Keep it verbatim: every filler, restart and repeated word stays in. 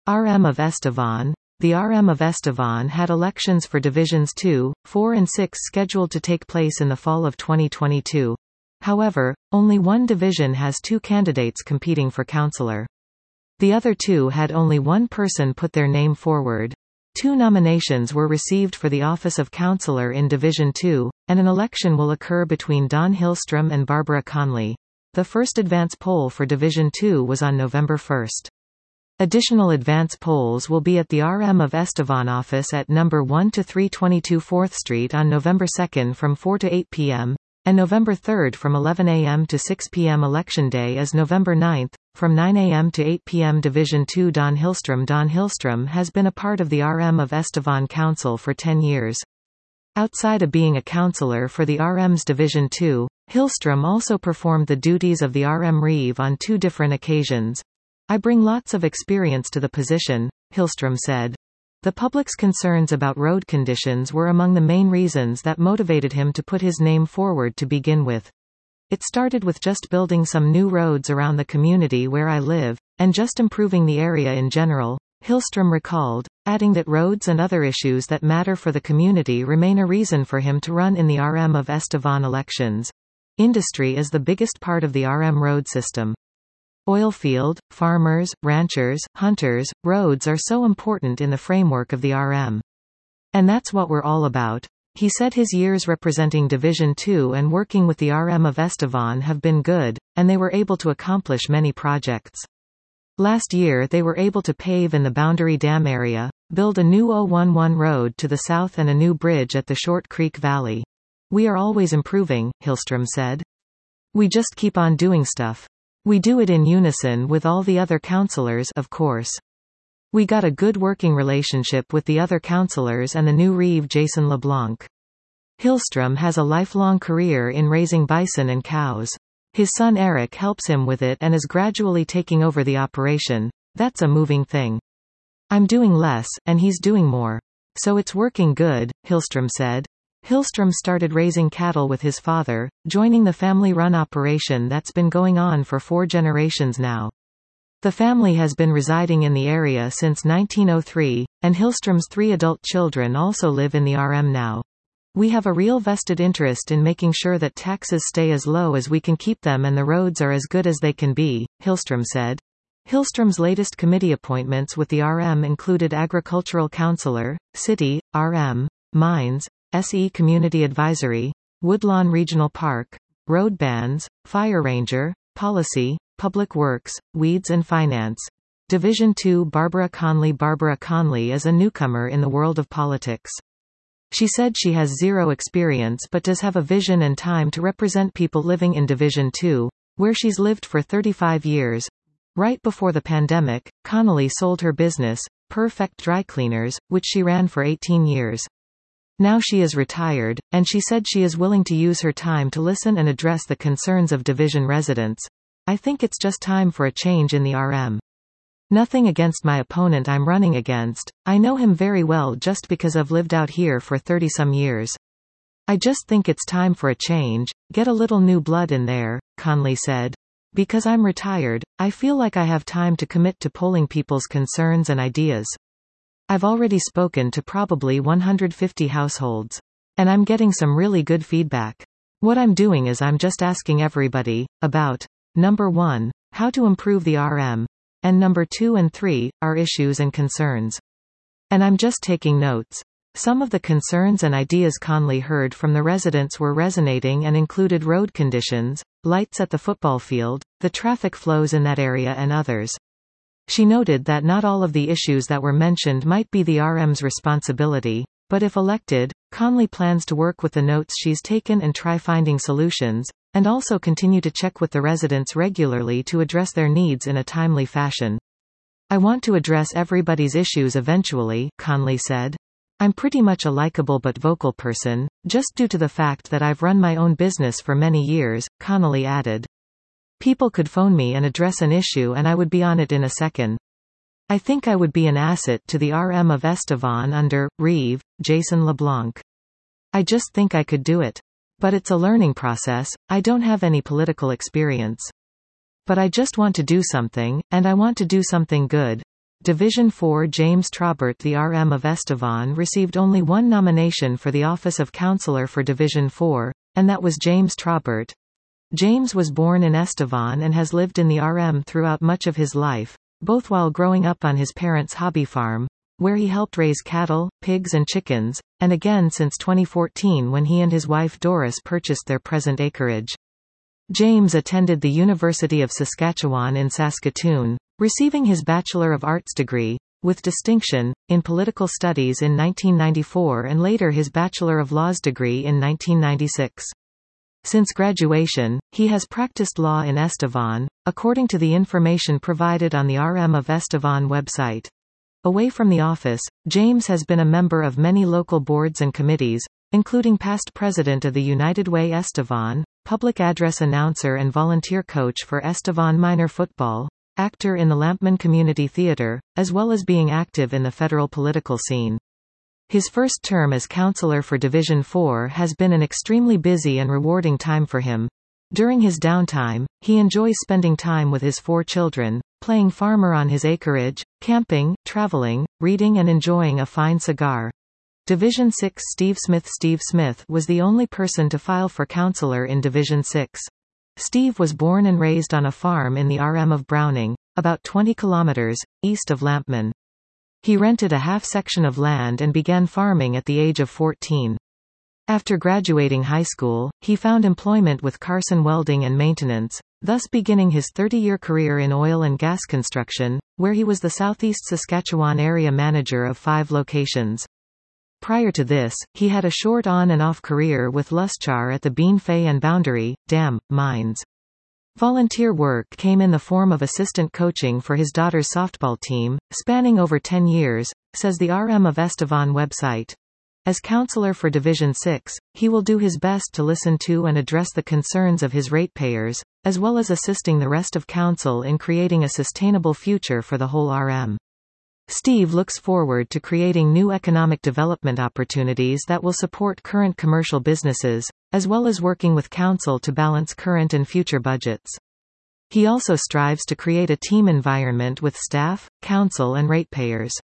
R M of Estevan. The R M of Estevan had elections for Divisions two, four and six scheduled to take place in the fall of twenty twenty-two. However, only one division has two candidates competing for councillor. The other two had only one person put their name forward. Two nominations were received for the office of councillor in Division two, and an election will occur between Don Hillstrom and Barbara Conley. The first advance poll for Division two was on November first. Additional advance polls will be at the R M of Estevan office at number one to three twenty-two fourth Street on November second from four to eight p m, and November third from eleven a m to six p m Election day is November ninth, from nine a m to eight p m Division two. Don Hillstrom. Don Hillstrom has been a part of the R M of Estevan Council for ten years. Outside of being a councillor for the R M's Division two, Hillstrom also performed the duties of the R M Reeve on two different occasions. I bring lots of experience to the position, Hillstrom said. The public's concerns about road conditions were among the main reasons that motivated him to put his name forward to begin with. It started with just building some new roads around the community where I live, and just improving the area in general, Hillstrom recalled, adding that roads and other issues that matter for the community remain a reason for him to run in the R M of Estevan elections. Industry is the biggest part of the R M road system. Oilfield, farmers, ranchers, hunters, roads are so important in the framework of the R M. And that's what we're all about. He said his years representing Division two and working with the R M of Estevan have been good, and they were able to accomplish many projects. Last year they were able to pave in the Boundary Dam area, build a new oh one one road to the south and a new bridge at the Short Creek Valley. We are always improving, Hillstrom said. We just keep on doing stuff. We do it in unison with all the other councillors, of course. We got a good working relationship with the other councillors and the new Reeve Jason LeBlanc. Hillstrom has a lifelong career in raising bison and cows. His son Eric helps him with it and is gradually taking over the operation. That's a moving thing. I'm doing less, and he's doing more. So it's working good, Hillstrom said. Hillstrom started raising cattle with his father, joining the family-run operation that's been going on for four generations now. The family has been residing in the area since nineteen oh three, and Hillstrom's three adult children also live in the R M now. We have a real vested interest in making sure that taxes stay as low as we can keep them and the roads are as good as they can be, Hillstrom said. Hillstrom's latest committee appointments with the R M included Agricultural Councillor, City, R M, Mines, S E Community Advisory, Woodlawn Regional Park, Road Bans, Fire Ranger, Policy, Public Works, Weeds and Finance. Division two. Barbara Conley. Barbara Conley is a newcomer in the world of politics. She said she has zero experience but does have a vision and time to represent people living in Division two, where she's lived for thirty-five years. Right before the pandemic, Connolly sold her business, Perfect Dry Cleaners, which she ran for eighteen years. Now she is retired, and she said she is willing to use her time to listen and address the concerns of Division residents. I think it's just time for a change in the R M. Nothing against my opponent I'm running against. I know him very well just because I've lived out here for thirty some years. I just think it's time for a change, get a little new blood in there, Conley said. Because I'm retired, I feel like I have time to commit to polling people's concerns and ideas. I've already spoken to probably one hundred fifty households. And I'm getting some really good feedback. What I'm doing is I'm just asking everybody, about, number one, how to improve the R M, and number two and three, our issues and concerns. And I'm just taking notes. Some of the concerns and ideas Conley heard from the residents were resonating and included road conditions, lights at the football field, the traffic flows in that area and others. She noted that not all of the issues that were mentioned might be the R M's responsibility, but if elected, Conley plans to work with the notes she's taken and try finding solutions, and also continue to check with the residents regularly to address their needs in a timely fashion. I want to address everybody's issues eventually, Conley said. I'm pretty much a likable but vocal person, just due to the fact that I've run my own business for many years, Connolly added. People could phone me and address an issue and I would be on it in a second. I think I would be an asset to the R M of Estevan under Reeve, Jason LeBlanc. I just think I could do it. But it's a learning process. I don't have any political experience. But I just want to do something, and I want to do something good. Division four James Traubert. The R M of Estevan received only one nomination for the office of Councillor for Division four, and that was James Traubert. James was born in Estevan and has lived in the R M throughout much of his life, both while growing up on his parents' hobby farm, where he helped raise cattle, pigs and chickens, and again since twenty fourteen when he and his wife Doris purchased their present acreage. James attended the University of Saskatchewan in Saskatoon, receiving his Bachelor of Arts degree, with distinction, in political studies in nineteen ninety-four and later his Bachelor of Laws degree in nineteen ninety-six. Since graduation, he has practiced law in Estevan, according to the information provided on the R M of Estevan website. Away from the office, James has been a member of many local boards and committees, including past president of the United Way Estevan, public address announcer and volunteer coach for Estevan Minor Football, actor in the Lampman Community Theatre, as well as being active in the federal political scene. His first term as councillor for Division four has been an extremely busy and rewarding time for him. During his downtime, he enjoys spending time with his four children, playing farmer on his acreage, camping, traveling, reading and enjoying a fine cigar. Division six Steve Smith Steve Smith was the only person to file for councillor in Division six. Steve was born and raised on a farm in the R M of Browning, about twenty kilometers, east of Lampman. He rented a half-section of land and began farming at the age of fourteen. After graduating high school, he found employment with Carson Welding and Maintenance, thus beginning his thirty-year career in oil and gas construction, where he was the Southeast Saskatchewan area manager of five locations. Prior to this, he had a short on and off career with Luschar at the Bean Fay and Boundary Dam mines. Volunteer work came in the form of assistant coaching for his daughter's softball team, spanning over ten years, says the R M of Estevan website. As councillor for Division six, he will do his best to listen to and address the concerns of his ratepayers, as well as assisting the rest of council in creating a sustainable future for the whole R M. Steve looks forward to creating new economic development opportunities that will support current commercial businesses, as well as working with council to balance current and future budgets. He also strives to create a team environment with staff, council and ratepayers.